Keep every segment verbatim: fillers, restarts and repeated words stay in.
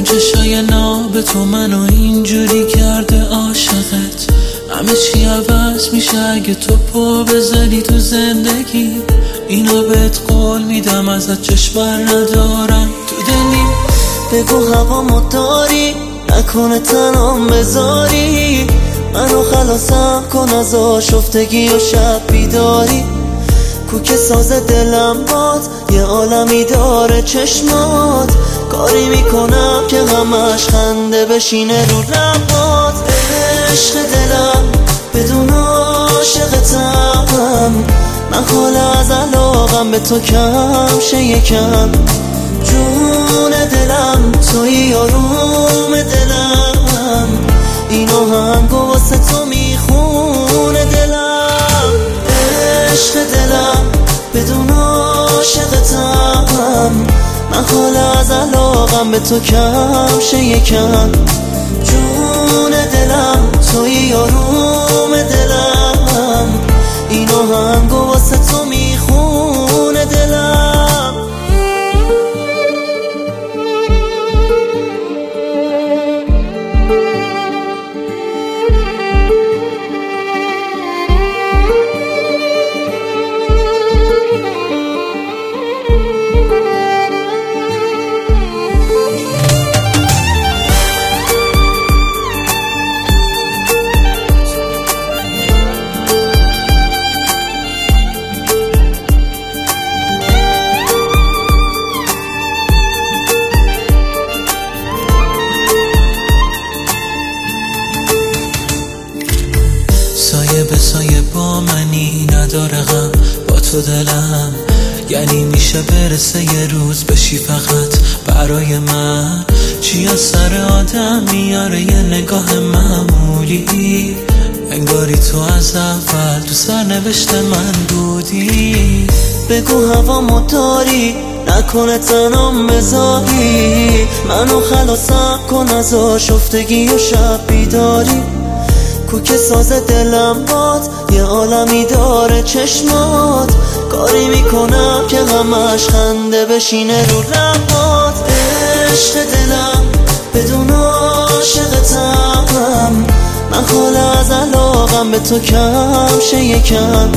چشای ناب تو منو اینجوری کرده عاشقت. همه چی عوض میشه اگه تو پا بزنی تو زندگی. اینا بهت قول میدم ازت چشم ندارم تو دلی. بگو هوامو داری نکنه تنام بذاری. منو خلاصم کن از آشفتگی و شب بیداری. کوک ساز دلم باد یه عالمی داره چشمات. کاری میکنم که همش خنده بشینه رو لبات. عشق دلم بدون عاشقتم. من حالا از علاقم به تو کم شه یکم. جون دلم توی آروم دلم. این آهنگ واسه تو میخونه دلم. عشق دلم بدون عاشقتم. من حالا از علاقم به تو کم شه یکم. جون دلم توی آروم دلم. این آهنگ واسه تو میخونه دلم. سایه به سایه با منی نداره غم با تو دلم. یعنی میشه برسه یه روز بشی فقط برای من. چی از سر آدم میاره یه نگاه معمولی. انگاری تو از اول تو سرنوشت من بودی. بگو هوامو داری نکنه تنام بذاری. منو خلاصم کن از آشفتگی و شب بیداری. کوک ساز دلم باد یه عالمی داره چشمات. کاری میکنم که همش خنده بشینه رو لبات. عشق دلم بدون عاشقتم. من حالا از علاقم به تو کم شه یکم.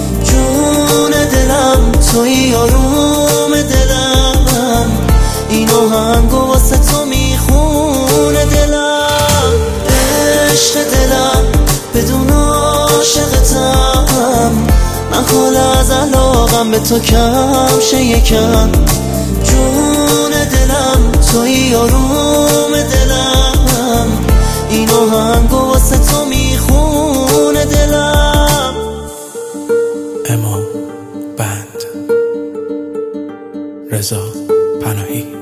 جون دلم توی آروم دلم. این آهنگ واسه تو میخونه دلم. عشق دلم بدون عاشقتم. من حالا از علاقم به تو کم شه یکم. جون دلم توی آروم دلم. این آهنگ واسه تو میخونه دلم. امام بند رضا پناهی.